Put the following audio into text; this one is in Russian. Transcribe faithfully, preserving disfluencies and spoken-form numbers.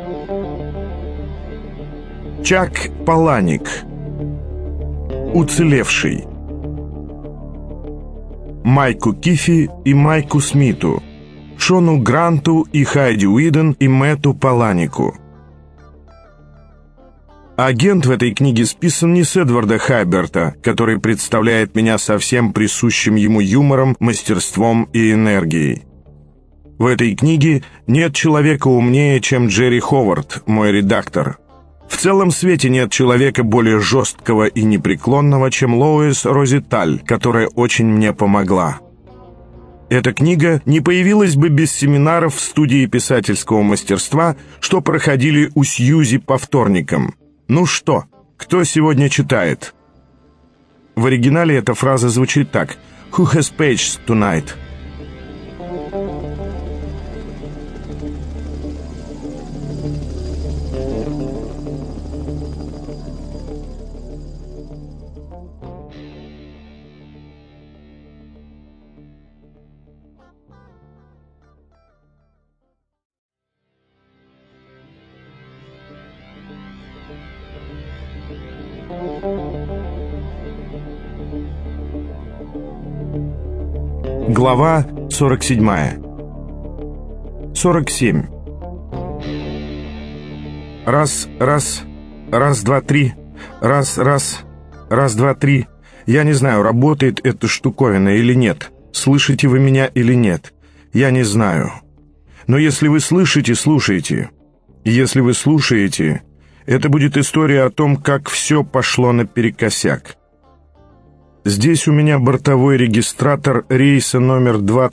Чак Паланик. Уцелевший. Майку Кифи и Майку Смиту, Шону Гранту и Хайди Уидон и Мэтту Паланику. Агент в этой книге списан не с Эдварда Хайберта, который представляет меня со всем присущим ему юмором, мастерством и энергией. В этой книге нет человека умнее, чем Джерри Ховард, мой редактор. В целом свете нет человека более жесткого и непреклонного, чем Лоис Розиталь, которая очень мне помогла. Эта книга не появилась бы без семинаров в студии писательского мастерства, что проходили у Сьюзи по вторникам. Ну что, кто сегодня читает? В оригинале эта фраза звучит так: «Who has pages tonight?» Глава сорок семь. сорок семь. Раз, раз, раз, два, три. Раз, раз, раз, два, три. Я не знаю, работает эта штуковина или нет. Слышите вы меня или нет? Я не знаю. Но если вы слышите, слушайте. Если вы слушаете, это будет история о том, как все пошло наперекосяк. Здесь у меня бортовой регистратор рейса номер два